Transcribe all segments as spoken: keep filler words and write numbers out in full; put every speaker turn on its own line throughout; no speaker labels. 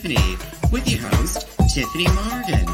Tiffany with your host, Tiffany Morgan.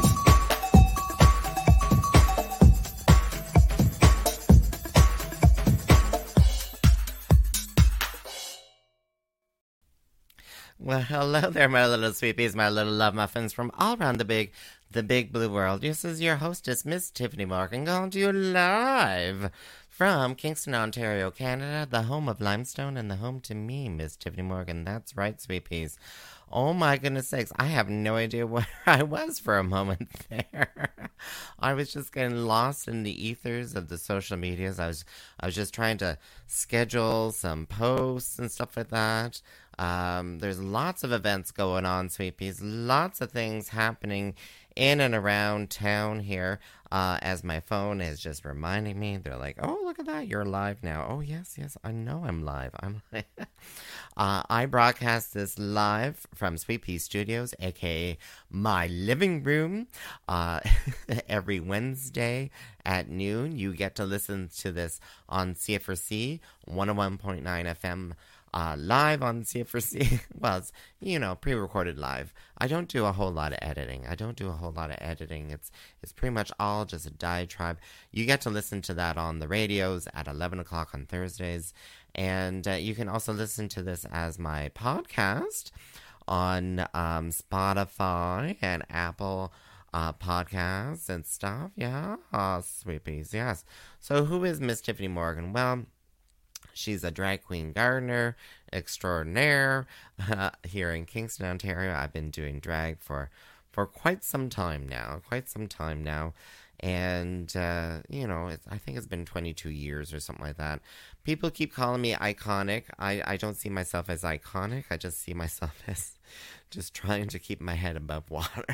Well, hello there, my little sweepies, my little love muffins from all around the big, the big blue world. This is your hostess, Miss Tiffany Morgan, calling to you live from Kingston, Ontario, Canada, the home of limestone and the home to me, Miss Tiffany Morgan. That's right, sweepies. Oh my goodness sakes, I have no idea where I was for a moment there. I was just getting lost in the ethers of the social medias. I was, I was just trying to schedule some posts and stuff like that. Um, there's lots of events going on, sweepies. Lots of things happening in and around town here. Uh, as my phone is just reminding me, they're like, "Oh, look at that, you're live now." Oh, yes, yes, I know I'm live. I'm. uh, I broadcast this live from Sweet Pea Studios, aka my living room, uh, every Wednesday at noon. You get to listen to this on C F R C one oh one point nine F M. Uh, live on C F R C. Well, it's, you know, pre-recorded live. I don't do a whole lot of editing. I don't do a whole lot of editing. It's it's pretty much all just a diatribe. You get to listen to that on the radios at eleven o'clock on Thursdays. And uh, you can also listen to this as my podcast on um, Spotify and Apple uh, podcasts and stuff. Yeah, oh, sweepies, yes. So who is Miss Tiffany Morgan? Well, she's a drag queen gardener extraordinaire uh, here in Kingston, Ontario. I've been doing drag for, for quite some time now, quite some time now. And, uh, you know, it's, I think it's been twenty-two years or something like that. People keep calling me iconic. I, I don't see myself as iconic. I just see myself as just trying to keep my head above water.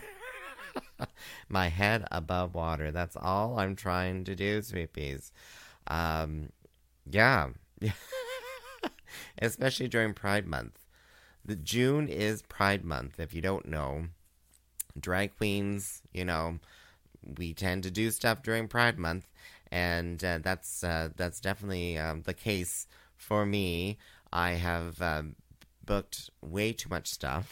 My head above water. That's all I'm trying to do, sweepies. Um, yeah. Especially during Pride Month. The June is Pride Month. If you don't know, drag queens, you know, we tend to do stuff during Pride Month, and uh, that's uh, that's definitely um, the case for me. I have uh, booked way too much stuff,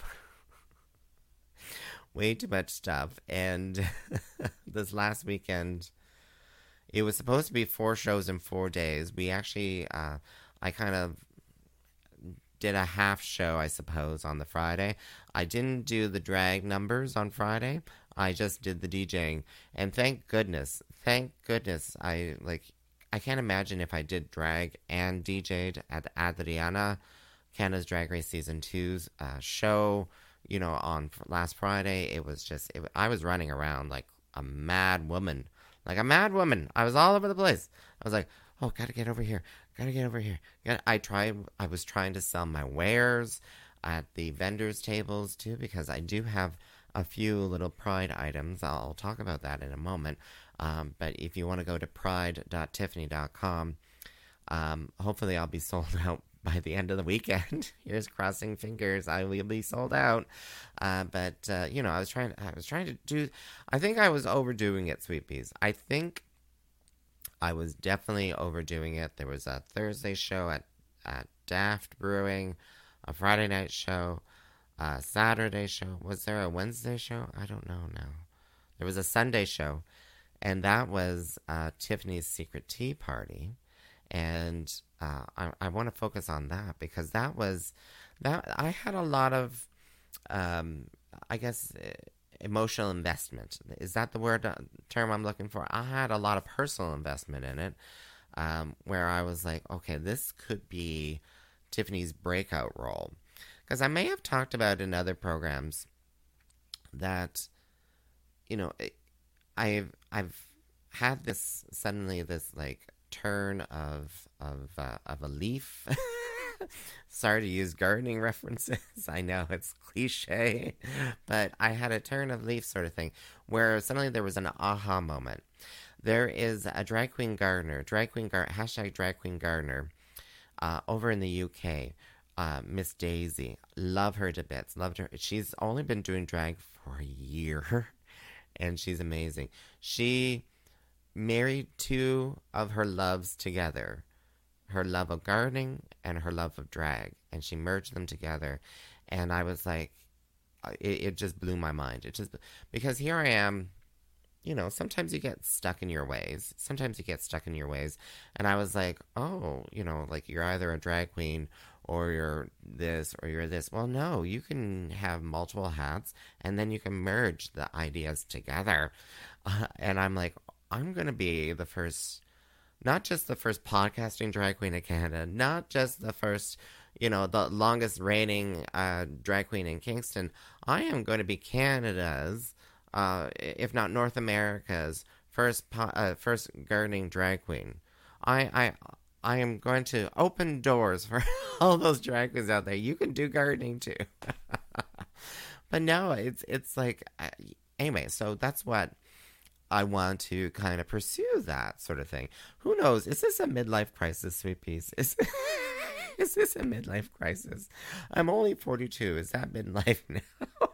way too much stuff, and this last weekend. It was supposed to be four shows in four days. We actually, uh, I kind of did a half show, I suppose, on the Friday. I didn't do the drag numbers on Friday. I just did the DJing. And thank goodness, thank goodness, I, like, I can't imagine if I did drag and D J'd at Adriana, Canada's Drag Race Season two's uh, show, you know, on last Friday. It was just, it, I was running around like a mad woman. Like a mad woman. I was all over the place. I was like, oh, gotta get over here. Gotta get over here. Gotta, I tried, I was trying to sell my wares at the vendors' tables, too, because I do have a few little Pride items. I'll talk about that in a moment. Um, but if you want to go to pride dot tiffany dot com, um, hopefully I'll be sold out by the end of the weekend. Here's crossing fingers. I will be sold out. Uh, but, uh, you know, I was trying I was trying to do, I think I was overdoing it, Sweet Peas. I think I was definitely overdoing it. There was a Thursday show at, at Daft Brewing, a Friday night show, a Saturday show. Was there a Wednesday show? I don't know now. There was a Sunday show, and that was uh, Tiffany's Secret Tea Party. And uh, I, I want to focus on that because that was that I had a lot of, um, I guess, emotional investment. Is that the word uh, term I'm looking for? I had a lot of personal investment in it, um, where I was like, okay, this could be Tiffany's breakout role, because I may have talked about in other programs that, you know, I've I've had this suddenly this like. turn of of uh, of a leaf. Sorry to use gardening references. I know it's cliche, but I had a turn of leaf sort of thing where suddenly there was an aha moment. There is a drag queen gardener, drag queen gar- hashtag drag queen gardener, uh, over in the U K. Uh, Miss Daisy, love her to bits. Loved her. She's only been doing drag for a year, and she's amazing. She married two of her loves together, her love of gardening and her love of drag, and she merged them together. And I was like, it, it just blew my mind. It just, because here I am, you know, sometimes you get stuck in your ways. Sometimes you get stuck in your ways. And I was like, oh, you know, like you're either a drag queen or you're this or you're this. Well, no, you can have multiple hats and then you can merge the ideas together. Uh, and I'm like, I'm going to be the first, not just the first podcasting drag queen in Canada, not just the first, you know, the longest reigning uh, drag queen in Kingston. I am going to be Canada's, uh, if not North America's, first po- uh, first gardening drag queen. I, I, I am going to open doors for all those drag queens out there. You can do gardening too. But no, it's it's like, uh, anyway, so that's what I want to kind of pursue, that sort of thing. Who knows? Is this a midlife crisis, Sweet Peas? Is, is this a midlife crisis? I'm only forty-two. Is that midlife now?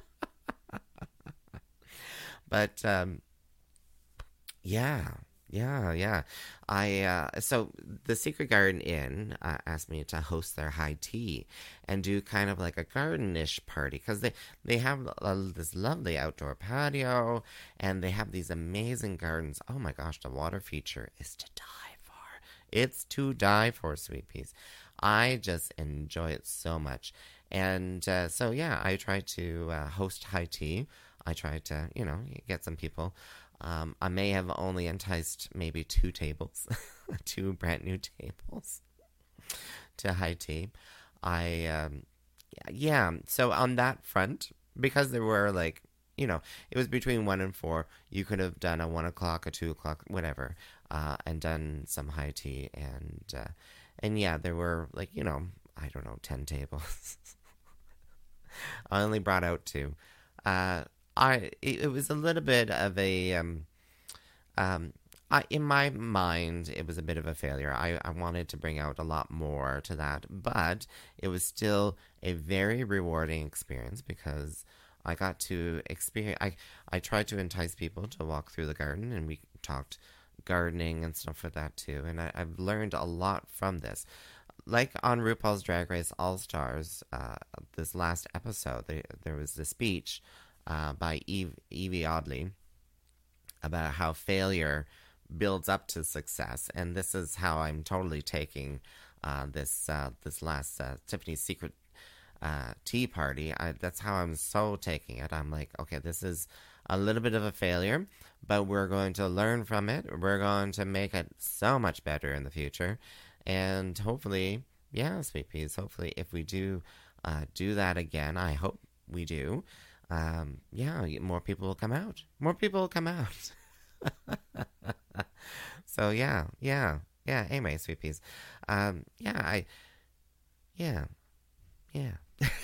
But, um, yeah, yeah, yeah. I, uh, so the Secret Garden Inn uh, asked me to host their high tea and do kind of like a gardenish party, because they, they have uh, this lovely outdoor patio and they have these amazing gardens. Oh my gosh, the water feature is to die for. It's to die for, Sweet Peas. I just enjoy it so much. And uh, so, yeah, I try to uh, host high tea. I try to, you know, get some people. Um, I may have only enticed maybe two tables, two brand new tables to high tea. I, um, yeah, so on that front, because there were like, you know, it was between one and four, you could have done a one o'clock, a two o'clock, whatever, uh, and done some high tea. And, uh, and yeah, there were like, you know, I don't know, ten tables. I only brought out two. Uh, I it, it was a little bit of a um um I in my mind it was a bit of a failure. I, I wanted to bring out a lot more to that, but it was still a very rewarding experience because I got to experience I, I tried to entice people to walk through the garden, and we talked gardening and stuff like that too, and I, I've learned a lot from this. Like on RuPaul's Drag Race All Stars, uh, this last episode, they, there was the speech Uh, by Eve, Evie Oddly about how failure builds up to success, and this is how I'm totally taking uh, this uh, this last uh, Tiffany's Secret uh, tea party. I, that's how I'm so taking it. I'm like, okay, this is a little bit of a failure, but we're going to learn from it. We're going to make it so much better in the future, and hopefully, yeah, Sweet Peas. Hopefully, if we do uh, do that again, I hope we do. Um, yeah, more people will come out. More people will come out. So yeah, yeah, yeah. Anyway, Sweet Peas. Um, yeah, I, yeah, yeah.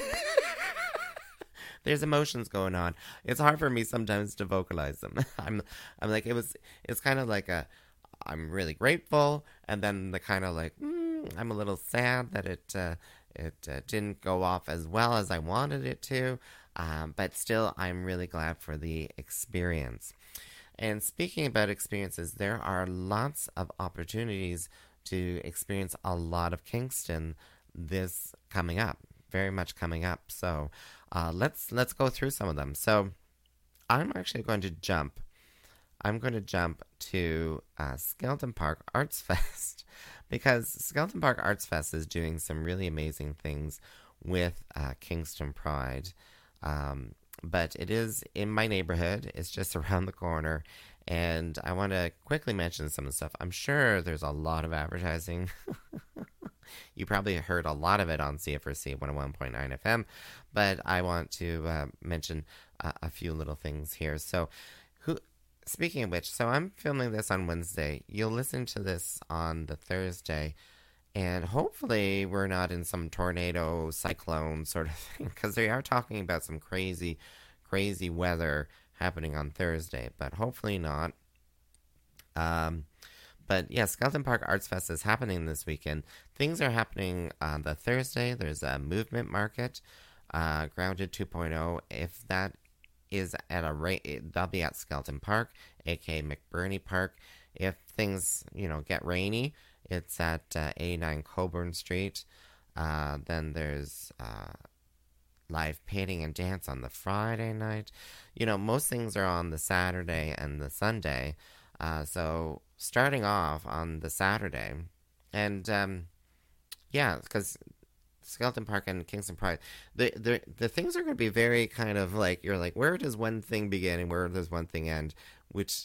There's emotions going on. It's hard for me sometimes to vocalize them. I'm, I'm like, it was, it's kind of like a, I'm really grateful, and then the kind of like, mm, I'm a little sad that it, uh, it uh, didn't go off as well as I wanted it to. Um, but still, I'm really glad for the experience. And speaking about experiences, there are lots of opportunities to experience a lot of Kingston this coming up, very much coming up. So uh, let's let's go through some of them. So I'm actually going to jump. I'm going to jump to uh, Skeleton Park Arts Fest because Skeleton Park Arts Fest is doing some really amazing things with uh, Kingston Pride. Um, but it is in my neighborhood. It's just around the corner. And I want to quickly mention some of the stuff. I'm sure there's a lot of advertising. You probably heard a lot of it on C F R C one oh one point nine F M. But I want to uh, mention uh, a few little things here. So, who? Speaking of which, so I'm filming this on Wednesday. You'll listen to this on the Thursday. And hopefully we're not in some tornado, cyclone sort of thing, because they are talking about some crazy, crazy weather happening on Thursday, but hopefully not. Um, but yeah, Skeleton Park Arts Fest is happening this weekend. Things are happening on the Thursday. There's a movement market, uh, Grounded two point oh. If that is at a rate, that'll be at Skeleton Park, aka McBurney Park. If things, you know, get rainy, it's at uh, eighty-nine Coburn Street. Uh, then there's uh, live painting and dance on the Friday night. You know, most things are on the Saturday and the Sunday. Uh, so starting off on the Saturday, and um, yeah, because Skeleton Park and Kingston Pride, the, the the things are going to be very kind of like, you're like, where does one thing begin and where does one thing end? Which,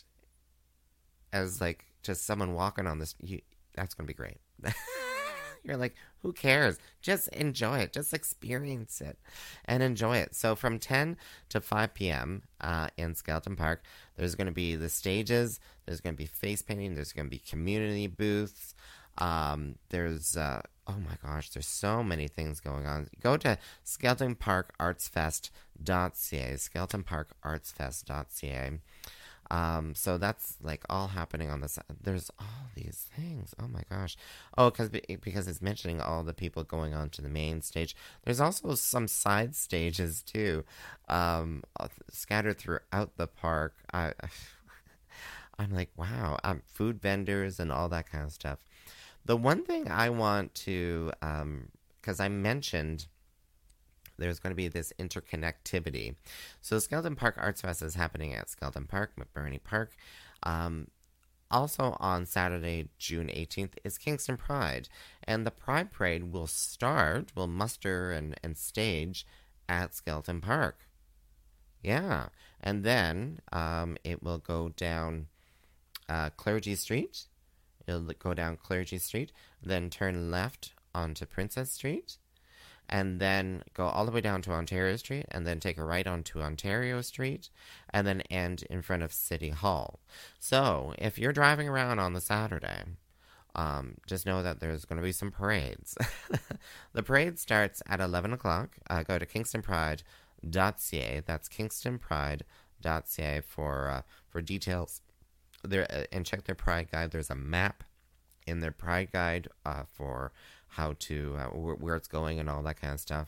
as like just someone walking on this, you, that's going to be great. You're like, who cares? Just enjoy it. Just experience it and enjoy it. So from ten to five p.m. Uh, in Skeleton Park, there's going to be the stages. There's going to be face painting. There's going to be community booths. Um, there's, uh, oh my gosh, there's so many things going on. Go to skeleton park arts fest dot c a, skeleton park arts fest dot c a. Um, so that's like all happening on this. There's all these things. Oh my gosh. Oh, because because it's mentioning all the people going on to the main stage. There's also some side stages too, um, scattered throughout the park. I, I'm like, wow. Um, food vendors and all that kind of stuff. The one thing I want to, um, because I mentioned there's going to be this interconnectivity. So Skeleton Park Arts Fest is happening at Skeleton Park, McBurney Park. Um, also on Saturday, June eighteenth, is Kingston Pride. And the Pride Parade will start, will muster and, and stage at Skeleton Park. Yeah. And then um, it will go down uh, Clergy Street. It'll go down Clergy Street, then turn left onto Princess Street, and then go all the way down to Ontario Street, and then take a right onto Ontario Street, and then end in front of City Hall. So, if you're driving around on the Saturday, um, just know that there's going to be some parades. The parade starts at eleven o'clock. Uh, go to kingston pride dot c a. That's kingston pride dot c a for uh, for details. There uh, and check their Pride Guide. There's a map in their Pride Guide uh, for how to uh, wh- where it's going and all that kind of stuff.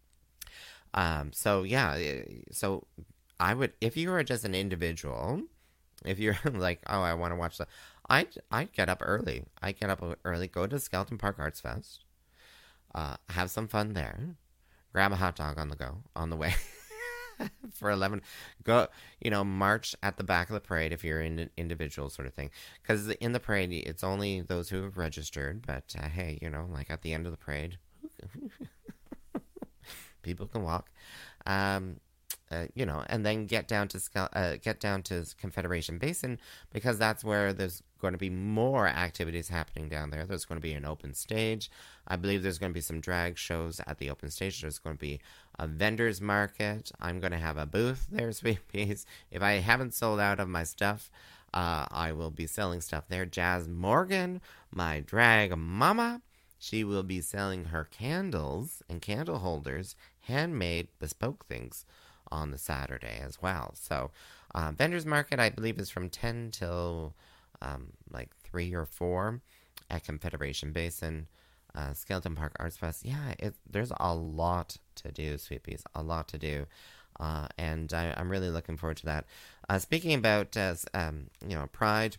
Um. So yeah. So I would, if you were just an individual, if you're like, oh, I want to watch the, I I get up early. I get up early. Go to Skeleton Park Arts Fest. Uh, have some fun there. Grab a hot dog on the go on the way. For eleven, go, you know, march at the back of the parade if you're an individual sort of thing. Because in the parade, it's only those who have registered. But uh, hey, you know, like at the end of the parade, people can walk. Um, uh, you know, and then get down to uh, get down to Confederation Basin, because that's where there's going to be more activities happening down there. There's going to be an open stage. I believe there's going to be some drag shows at the open stage. There's going to be a vendor's market. I'm going to have a booth there, sweet peas. If I haven't sold out of my stuff, uh, I will be selling stuff there. Jazz Morgan, my drag mama, she will be selling her candles and candle holders, handmade, bespoke things, on the Saturday as well. So, uh, vendor's market, I believe, is from ten till um, like three or four at Confederation Basin. Uh, Skeleton Park Arts Fest. Yeah, it, there's a lot to do, sweet peas. A lot to do. Uh, and I, I'm really looking forward to that. Uh, speaking about, uh, um, you know, Pride.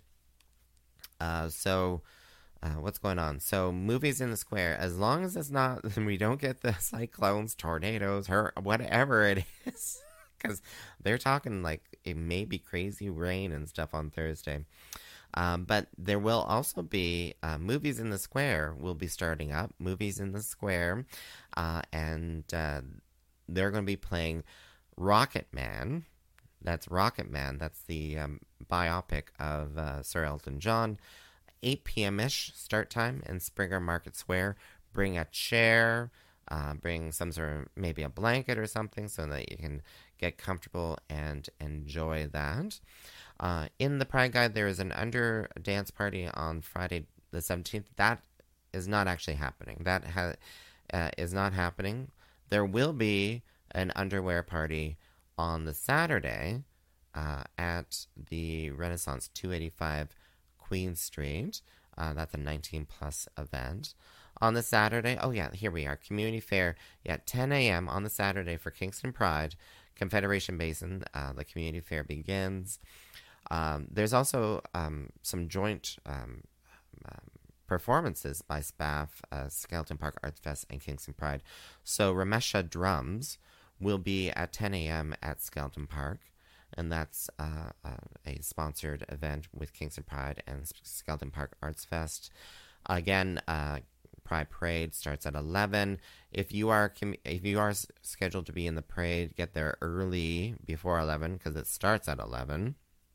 Uh, so, uh, what's going on? So, movies in the square. As long as it's not, we don't get the cyclones, tornadoes, her, whatever it is. Because they're talking like it may be crazy rain and stuff on Thursday. Um, but there will also be uh, Movies in the Square will be starting up. Movies in the Square. Uh, and uh, they're going to be playing Rocket Man. That's Rocket Man. That's the um, biopic of uh, Sir Elton John. eight p.m.-ish start time in Springer Market Square. Bring a chair. Uh, bring some sort of, maybe a blanket or something, so that you can get comfortable and enjoy that. Uh, in the Pride Guide, there is an under dance party on Friday the seventeenth. That is not actually happening. That ha- uh, is not happening. There will be an underwear party on the Saturday uh, at the Renaissance two eighty-five Queen Street. Uh, that's a nineteen plus event. On the Saturday, oh yeah, here we are, Community Fair, yeah, ten a.m. on the Saturday for Kingston Pride, Confederation Basin, uh, the Community Fair begins. Um, there's also um, some joint um, um, performances by S P A F, uh, Skeleton Park Arts Fest, and Kingston Pride. So Ramesha Drums will be at ten a.m. at Skelton Park. And that's uh, uh, a sponsored event with Kingston Pride and Skelton Park Arts Fest. Again, uh, Pride Parade starts at eleven. If you are if you are scheduled to be in the parade, get there early before eleven because it starts at eleven.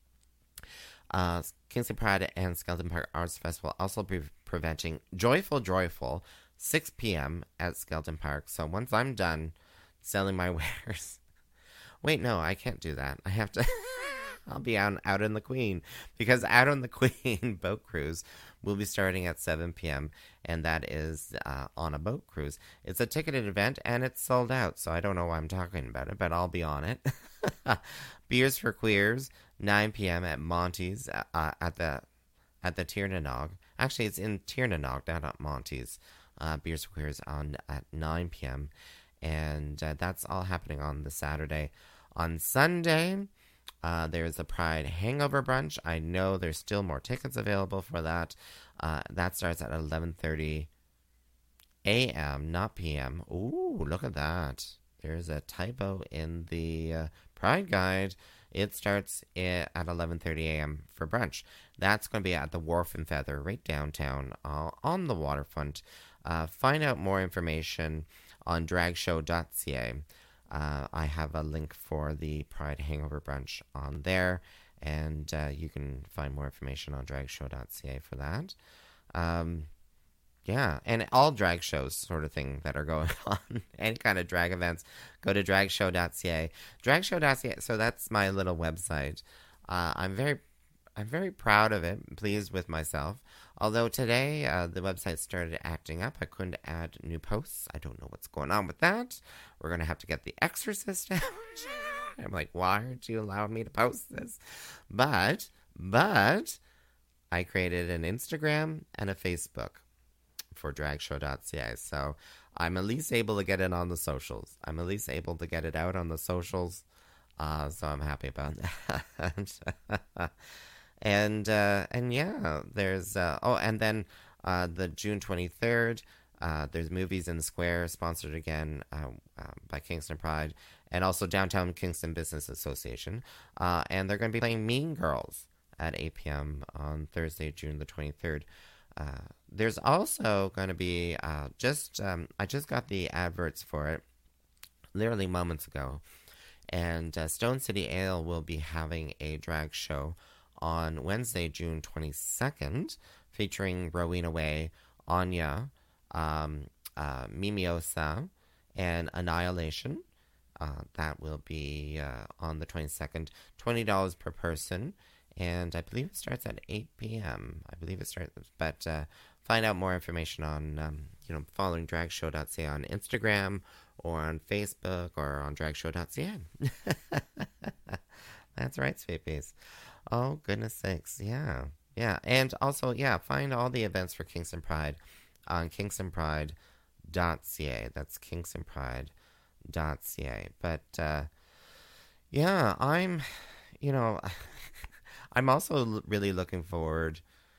Uh, Kingston Pride and Skelton Park Arts Fest will also be presenting Joyful Joyful six p.m. at Skelton Park. So once I'm done selling my wares, wait, no, I can't do that. I have to. I'll be out, out in the Queen because Out on the Queen boat cruise will be starting at seven p.m. and that is uh, on a boat cruise. It's a ticketed event and it's sold out, so I don't know why I'm talking about it, but I'll be on it. Beers for Queers, nine p.m. at Monty's uh, at the at the Tiernanog. Actually, it's in Tiernanog, not at Monty's. Uh, Beers for Queers on at nine p.m. and uh, that's all happening on the Saturday. On Sunday, Uh, there's a Pride Hangover Brunch. I know there's still more tickets available for that. Uh, that starts at eleven thirty a.m., not p m. Ooh, look at that. There's a typo in the uh, Pride Guide. It starts at eleven thirty a.m. for brunch. That's going to be at the Wharf and Feather, right downtown uh, on the waterfront. Uh, find out more information on dragshow dot c a. Uh, I have a link for the Pride Hangover Brunch on there, and uh, you can find more information on dragshow dot c a for that. Um, yeah, and all drag shows sort of thing that are going on, any kind of drag events, go to dragshow dot c a. dragshow dot c a, so that's my little website. Uh, I'm very I'm very proud of it, pleased with myself. Although today uh, the website started acting up. I couldn't add new posts. I don't know what's going on with that. We're going to have to get The Exorcist out. I'm like, why aren't you allowing me to post this? But, but, I created an Instagram and a Facebook for dragshow dot c a. So I'm at least able to get it on the socials. I'm at least able to get it out on the socials. Uh, so I'm happy about that. And, uh, and yeah, there's, uh, oh, and then, uh, the June twenty-third, uh, there's Movies in the Square, sponsored again, uh, uh, by Kingston Pride, and also Downtown Kingston Business Association, uh, and they're going to be playing Mean Girls at eight p.m. on Thursday, June the twenty-third. Uh, there's also going to be, uh, just, um, I just got the adverts for it, literally moments ago, and, uh, Stone City Ale will be having a drag show on Wednesday, June twenty-second, featuring Rowena Way, Anya, um, uh, Mimiosa, and Annihilation. Uh, that will be uh, on the twenty-second, twenty dollars per person, and I believe it starts at eight p.m. I believe it starts, but uh, find out more information on, um, you know, following dragshow dot c a on Instagram, or on Facebook, or on dragshow dot c a. That's right, Sweepies. Oh, goodness sakes. Yeah. Yeah. And also, yeah, find all the events for Kingston Pride on kingston pride dot c a. That's kingston pride dot c a. But, uh, yeah, I'm, you know, I'm also really looking forward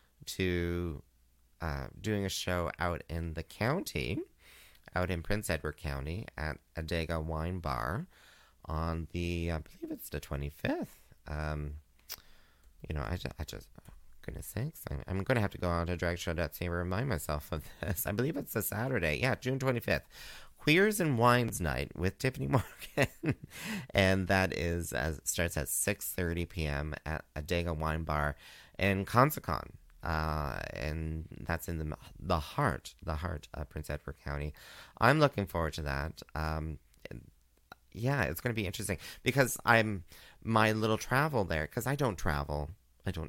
to uh, doing a show out in the county, out in Prince Edward County at Adega Wine Bar on the, I believe it's the twenty-fifth. Um, You know, I just, I just oh, goodness sakes, I'm, I'm going to have to go on to dragshow dot c a and remind myself of this. I believe it's a Saturday. Yeah, June twenty-fifth. Queers and Wines Night with Tiffany Morgan. And that is, as starts at six thirty p.m. at Adega Wine Bar in Consacon. Uh, and that's in the the heart, the heart of Prince Edward County. I'm looking forward to that. Um, yeah, it's going to be interesting because I'm my little travel there because I don't travel. I don't.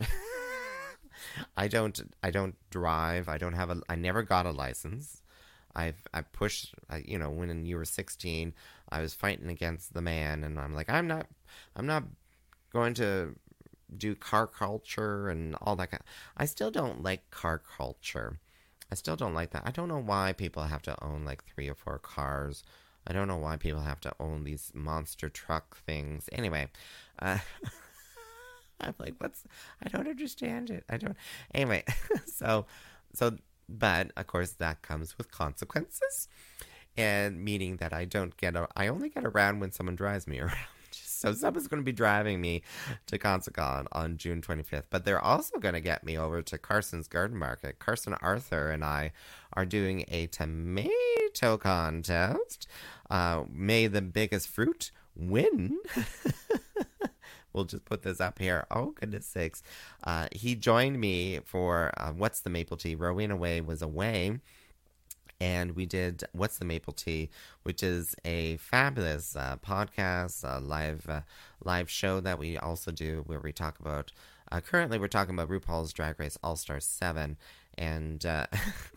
I don't. I don't drive. I don't have a. I never got a license. I've I pushed. I, you know, when you were sixteen, I was fighting against the man, and I'm like, I'm not. I'm not going to do car culture and all that kind. I still don't like car culture. I still don't like that. I don't know why people have to own like three or four cars. I don't know why people have to own these monster truck things. Anyway, uh, I'm like, what's, I don't understand it. I don't, anyway, so, so, but of course that comes with consequences. and meaning that I don't get a, I only get around when someone drives me around. So someone's going to be driving me to Consacon on June twenty-fifth, but they're also going to get me over to Carson's Garden Market. Carson Arthur and I are doing a tomato contest. Uh, may the biggest fruit win. We'll just put this up here. Oh, goodness sakes. Uh, he joined me for uh, What's the Maple Tea? Rowena Way was away. And we did What's the Maple Tea, which is a fabulous uh, podcast, a live uh, live show that we also do where we talk about, uh, currently we're talking about RuPaul's Drag Race All-Star seven. And uh,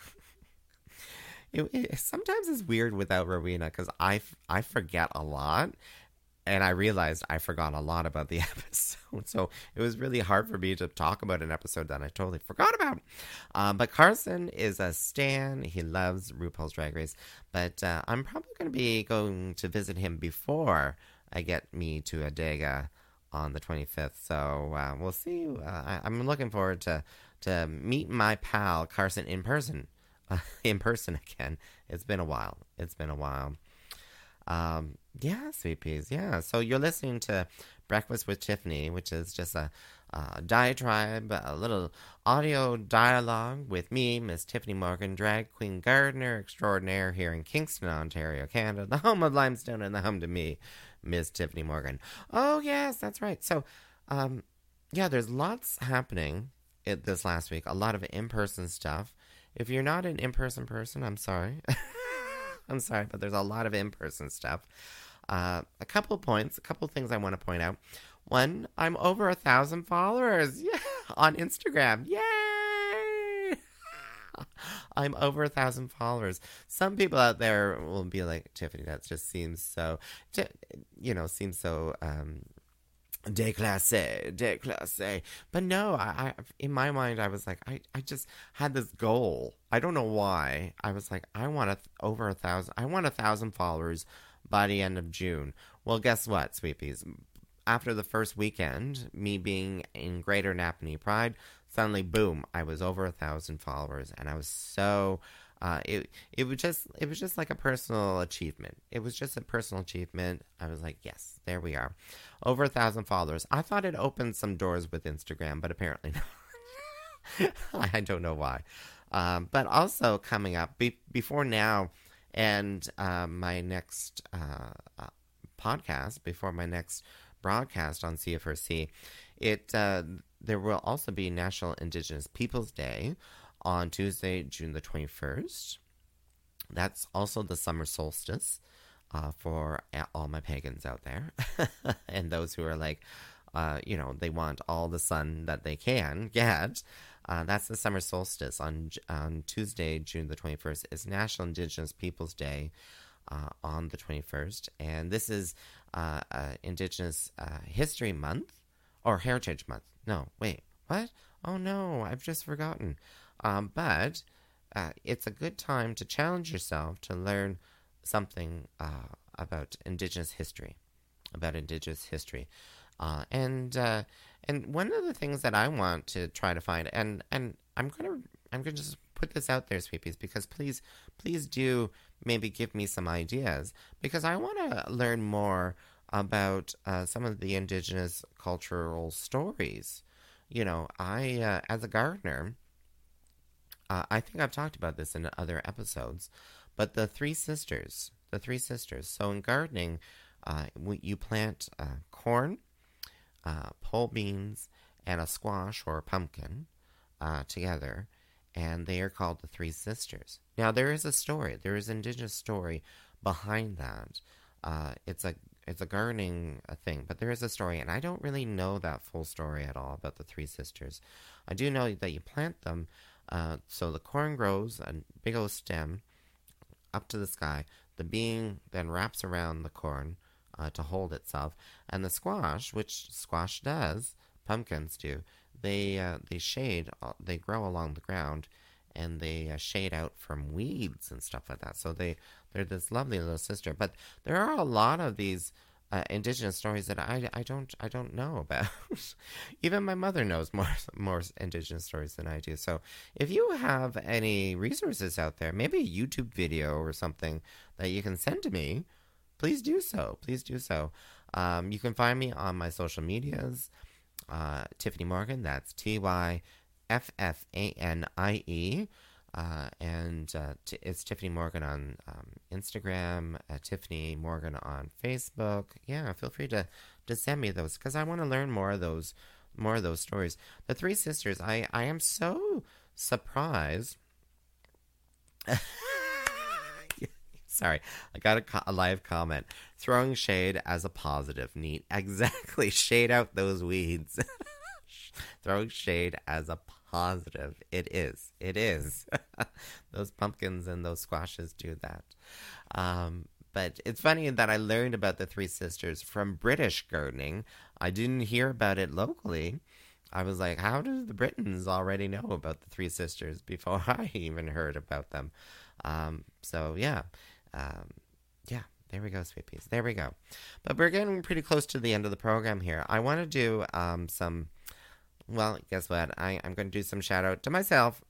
it, it, sometimes it's weird without Rowena because I, I forget a lot. And I realized I forgot a lot about the episode. So it was really hard for me to talk about an episode that I totally forgot about. Um, but Carson is a stan. He loves RuPaul's Drag Race. But uh, I'm probably going to be going to visit him before I get me to Adega on the twenty-fifth. So uh, we'll see. Uh, I, I'm looking forward to, to meet my pal Carson in person. Uh, in person again. It's been a while. It's been a while. Um, yeah, sweet peas, yeah. So you're listening to Breakfast with Tiffany, which is just a, a diatribe, a little audio dialogue with me, Miss Tiffany Morgan, drag queen gardener extraordinaire here in Kingston, Ontario, Canada, the home of limestone and the home to me, Miss Tiffany Morgan. Oh, yes, that's right. So, um, yeah, there's lots happening it, this last week, a lot of in-person stuff. If you're not an in-person person, I'm sorry. I'm sorry, but there's a lot of in-person stuff. Uh, a couple of points, a couple of things I want to point out. One, I'm over a thousand followers yeah, on Instagram. Yay! I'm over a thousand followers. Some people out there will be like, Tiffany, that just seems so, you know, seems so um, déclassé, déclassé. But no, I, I, in my mind, I was like, I, I just had this goal. I don't know why. I was like, I want a, over a thousand, I want a thousand followers by the end of June. Well, guess what, sweepies? After the first weekend, me being in Greater Napanee Pride, suddenly, boom, I was over a thousand followers, and I was so, uh, it, it was just, it was just like a personal achievement. It was just a personal achievement. I was like, yes, there we are. Over a thousand followers. I thought it opened some doors with Instagram, but apparently not. I don't know why. Um, but also coming up be- before now and uh, my next uh, uh, podcast, before my next broadcast on C F R C, it uh, there will also be National Indigenous Peoples Day on Tuesday, June the twenty-first. That's also the summer solstice. Uh, for all my pagans out there and those who are like, uh, you know, they want all the sun that they can get. Uh, that's the summer solstice on on Tuesday, June the twenty-first. Is National Indigenous Peoples Day uh, on the twenty-first. And this is uh, uh, Indigenous uh, History Month or Heritage Month. No, wait, what? Oh, no, I've just forgotten. Um, but uh, it's a good time to challenge yourself to learn something uh, about Indigenous history, about Indigenous history, uh, and uh, and one of the things that I want to try to find, and and I'm gonna I'm gonna just put this out there, sweepies, because please please do maybe give me some ideas, because I want to learn more about uh, some of the Indigenous cultural stories. You know, I uh, as a gardener, uh, I think I've talked about this in other episodes. But the three sisters, the three sisters. So in gardening, uh, you plant uh, corn, uh, pole beans, and a squash or a pumpkin uh, together, and they are called the three sisters. Now there is a story. There is an Indigenous story behind that. Uh, it's a it's a gardening thing, but there is a story, and I don't really know that full story at all about the three sisters. I do know that you plant them, uh, so the corn grows a big old stem up to the sky. The bean then wraps around the corn uh, to hold itself, and the squash, which squash does, pumpkins do, they uh, they shade, uh, they grow along the ground, and they uh, shade out from weeds and stuff like that. So they they're this lovely little sister. But there are a lot of these uh, Indigenous stories that I, I don't I don't know about. Even my mother knows more more Indigenous stories than I do. So if you have any resources out there, maybe a YouTube video or something that you can send to me, please do so. Please do so. Um, you can find me on my social medias. Uh, Tiffany Morgan, that's T Y F F A N I E. Uh, and uh, t- it's Tiffany Morgan on um, Instagram, uh, Tiffany Morgan on Facebook. Yeah, feel free to, to send me those because I want to learn more of those more of those stories. The Three Sisters, I, I am so surprised. Sorry, I got a, co- a live comment. Throwing shade as a positive. Neat. Exactly. Shade out those weeds. Throwing shade as a positive. It is. It is. Those pumpkins and those squashes do that. Um, but it's funny that I learned about the Three Sisters from British gardening. I didn't hear about it locally. I was like, how do the Britons already know about the Three Sisters before I even heard about them? Um, so, yeah. Um, yeah, there we go, sweet peas. There we go. But we're getting pretty close to the end of the program here. I want to do um, some... Well, guess what? I, I'm going to do some shout out to myself.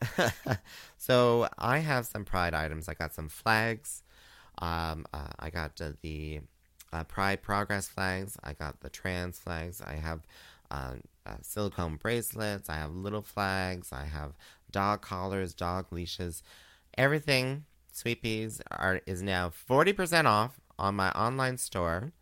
So I have some Pride items. I got some flags. Um, uh, I got uh, the uh, Pride Progress flags. I got the trans flags. I have uh, uh, silicone bracelets. I have little flags. I have dog collars, dog leashes. Everything, sweet peas, are, is now forty percent off on my online store.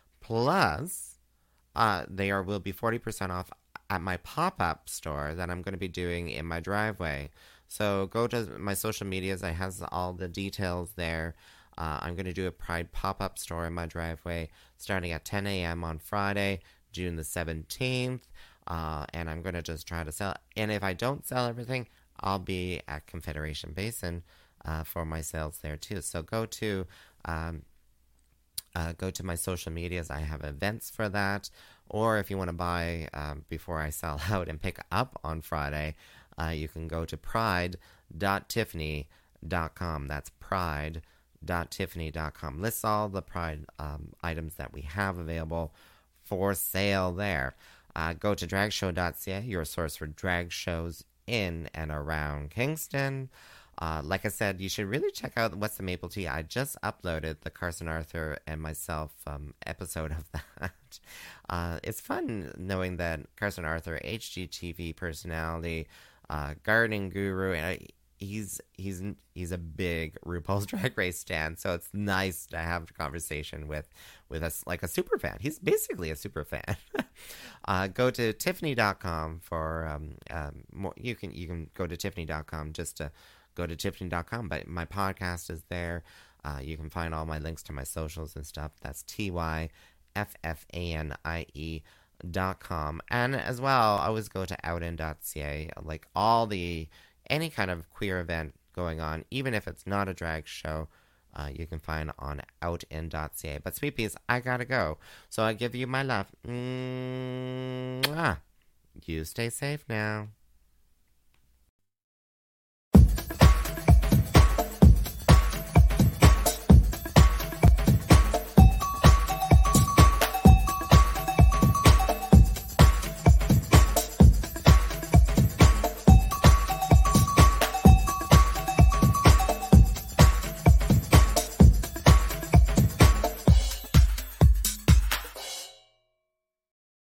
Plus, uh, they are will be forty percent off at my pop-up store that I'm going to be doing in my driveway. So go to my social medias. I have all the details there. Uh, I'm going to do a Pride pop-up store in my driveway starting at ten a.m. on Friday, June the seventeenth. Uh, and I'm going to just try to sell it. And if I don't sell everything, I'll be at Confederation Basin uh, for my sales there too. So go to... Um, Uh, go to my social medias. I have events for that. Or if you want to buy um, before I sell out and pick up on Friday, uh, you can go to pride dot tiffany dot com. That's pride dot tiffany dot com. Lists all the Pride um, items that we have available for sale there. Uh, go to drag show dot c a, your source for drag shows in and around Kingston. Uh, like I said, you should really check out What's the Maple Tea. I just uploaded the Carson Arthur and myself um, episode of that. Uh, it's fun knowing that Carson Arthur, H G T V personality, uh, gardening guru, and I, he's he's he's a big RuPaul's Drag Race stan. So it's nice to have a conversation with with us like a super fan. He's basically a super fan. uh, go to tiffany dot com for um, um, more. You can you can go to tiffany dot com just to. Go to tiffany dot com, but my podcast is there. Uh, you can find all my links to my socials and stuff. That's T Y F F A N I E dot com. And as well, I always go to outin dot c a. Like all the, any kind of queer event going on, even if it's not a drag show, uh, you can find on outin dot c a. But sweet peas, I gotta go. So I give you my love. Mwah. You stay safe now.